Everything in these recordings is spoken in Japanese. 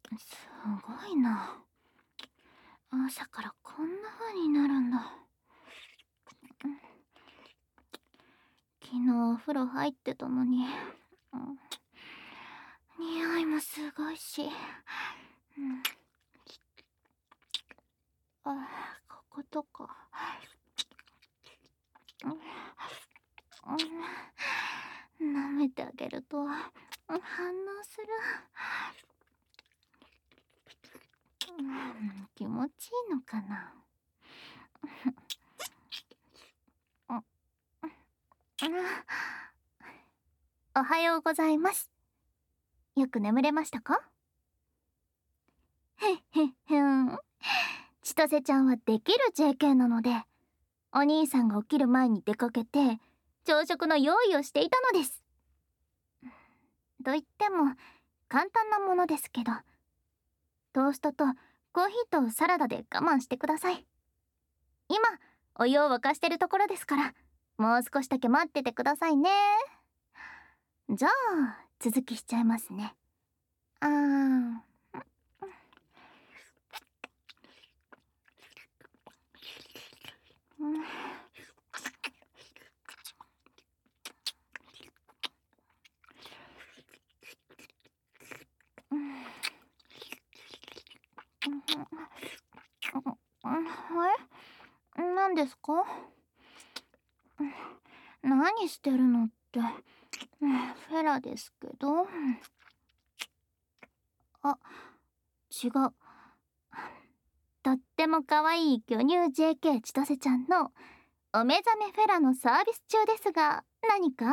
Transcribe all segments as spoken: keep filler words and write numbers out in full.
すごいな。朝からこんな風になるんだ。昨日お風呂入ってたのに、うん、匂いもすごいし、うん、あ、こことか、うん、舐めてあげると反応する。うん、気持ちいいのかな。おはようございます。よく眠れましたか？へっへっへん。千歳ちゃんはできる ジェーケー なので、お兄さんが起きる前に出かけて朝食の用意をしていたのです。と言っても簡単なものですけど、トーストとコーヒーとサラダで我慢してください。今お湯を沸かしてるところですから、もう少しだけ待っててくださいね。じゃあ続きしちゃいますね。あーうんうんはい何ですか？何してるのって、フェラですけど。あ、違う。とっても可愛い巨乳 ジェーケー 千歳ちゃんのお目覚めフェラのサービス中ですが、何か？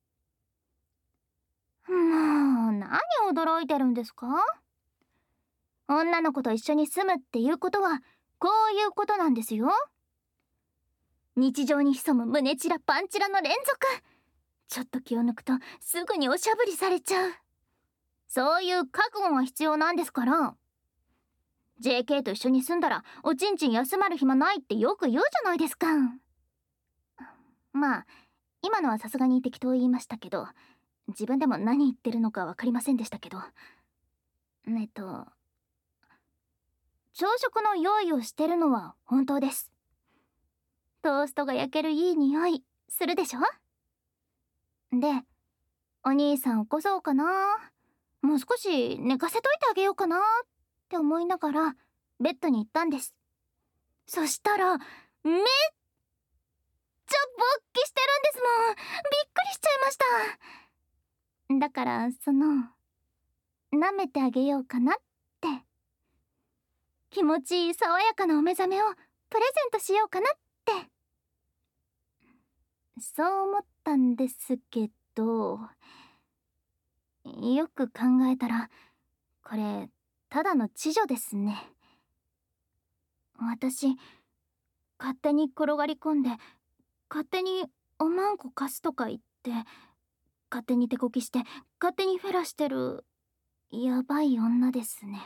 もう何驚いてるんですか？女の子と一緒に住むっていうことはこういうことなんですよ。日常に潜む胸チラパンチラの連続。ちょっと気を抜くとすぐにおしゃぶりされちゃう。そういう覚悟が必要なんですから。 ジェーケー と一緒に住んだらおちんちん休まる暇ないってよく言うじゃないですか。まあ今のはさすがに適当言いましたけど、自分でも何言ってるのか分かりませんでしたけど、えっと朝食の用意をしてるのは本当です。トーストが焼けるいい匂いするでしょ。で、お兄さん起こそうかな、もう少し寝かせといてあげようかなって思いながらベッドに行ったんです。そしたらめっちゃ勃起してるんですもん。びっくりしちゃいました。だからその舐めてあげようかなって、気持ちいい爽やかなお目覚めをプレゼントしようかなって、そう思ったんですけど、よく考えたらこれただの痴女ですね。私勝手に転がり込んで勝手におまんこ貸すとか言って勝手に手こきして勝手にフェラしてるやばい女ですね。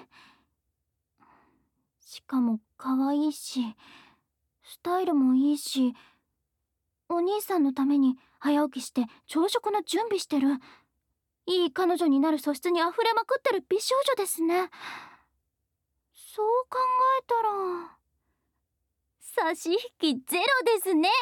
しかも可愛いしスタイルもいいし、お兄さんのために早起きして朝食の準備してる、いい彼女になる素質にあふれまくってる美少女ですね。そう考えたら差し引きゼロですね。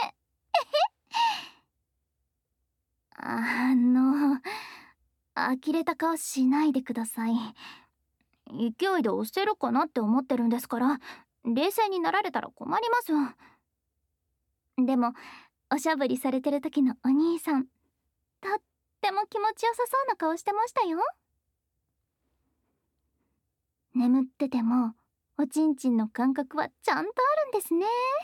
あの呆れた顔しないでください。勢いで押せるかなって思ってるんですから、冷静になられたら困ります。でもおしゃぶりされてる時のお兄さん、とっても気持ちよさそうな顔してましたよ。眠っててもおちんちんの感覚はちゃんとあるんですね。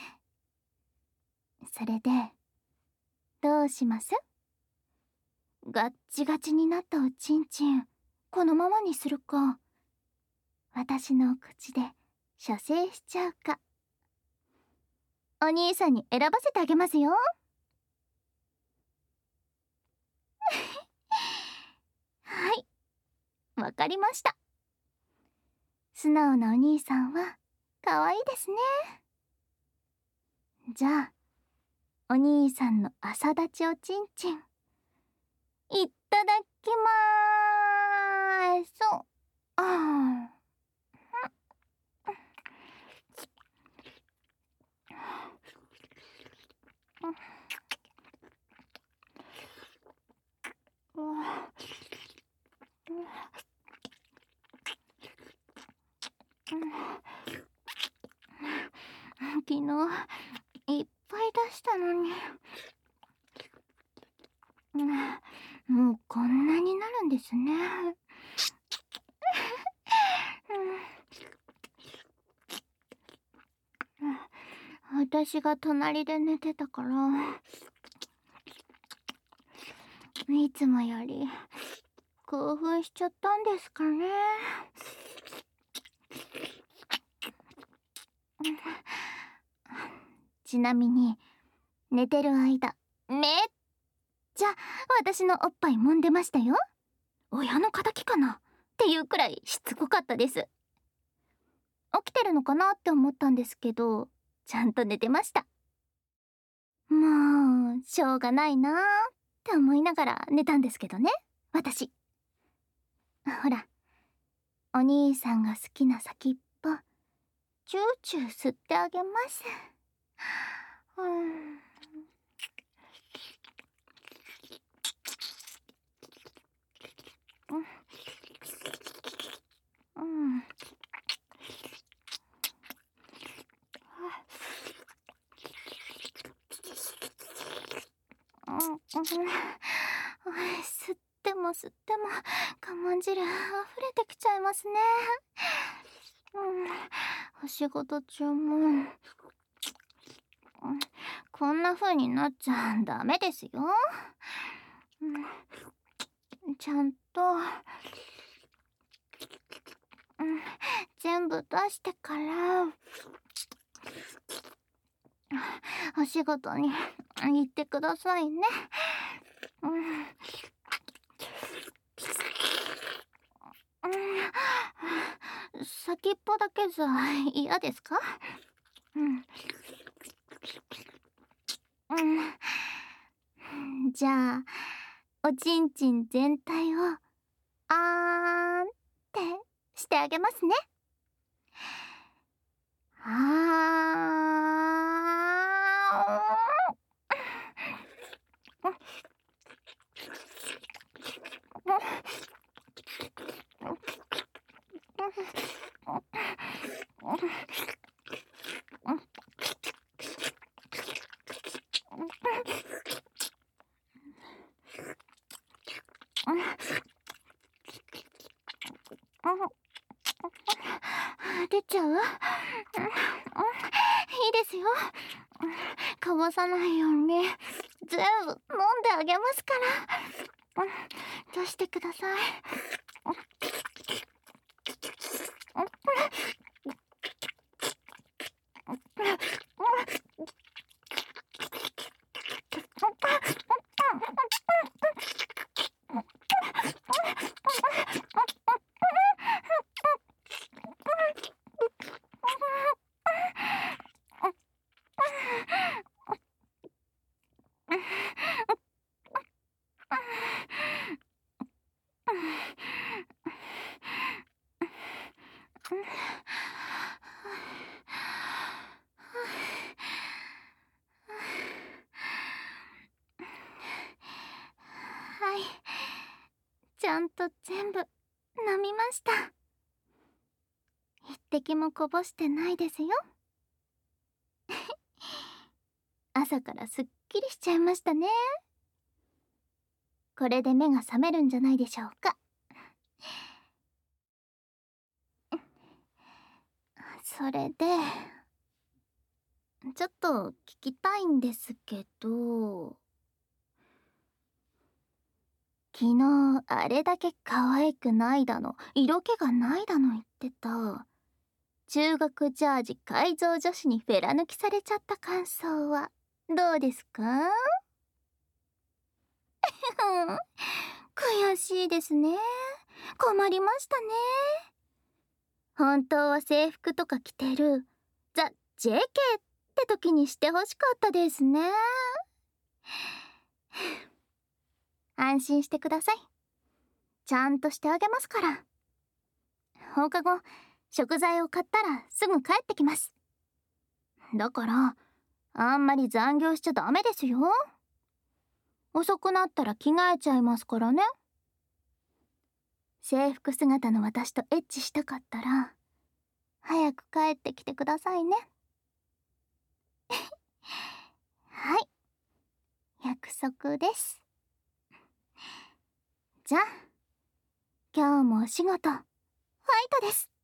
それでどうします？ガッチガチになったおちんちんこのままにするか、私の口で射精しちゃうか、お兄さんに選ばせてあげますよ。はい、わかりました。素直なお兄さんは可愛いですね。じゃあお兄さんの朝立ちおちんちんいっただきまーす。あー昨日いっぱい出したのに、もうこんなになるんですね。私が隣で寝てたから、いつもより興奮しちゃったんですかね。ちなみに寝てる間めっちゃ私のおっぱい揉んでましたよ。親の敵かなっていうくらいしつこかったです。起きてるのかなって思ったんですけど、ちゃんと寝てました。もうしょうがないなーって思いながら寝たんですけどね、私。ほら、お兄さんが好きな先っぽチューチュー吸ってあげます。うん、うん、吸っても吸っても我慢汁溢れてきちゃいますね。うん、お仕事中もこんな風になっちゃダメですよ。うん、ちゃんと、うん、全部出してからお仕事に行ってくださいね。うん、うん、先っぽだけじゃ嫌ですか？うん、うん、じゃあおちんちん全体をあーんってしてあげますね。あ出ちゃう？いいですよ。かわさないように全部飲んであげますから。出してください。はい、ちゃんと全部飲みました。一滴もこぼしてないですよ。朝からすっきりしちゃいましたね。これで目が覚めるんじゃないでしょうか。それでちょっと聞きたいんですけど、昨日あれだけ可愛くないだの色気がないだの言ってた中学ジャージ改造女子にフェラ抜きされちゃった感想はどうですか？悔しいですね。困りましたね。本当は制服とか着てるザ・ ジェーケー って時にしてほしかったですね。安心してください。ちゃんとしてあげますから。放課後食材を買ったらすぐ帰ってきます。だからあんまり残業しちゃダメですよ。遅くなったら着替えちゃいますからね。制服姿の私とエッチしたかったら早く帰ってきてくださいね。はい、約束です。じゃあ今日もお仕事ファイトです。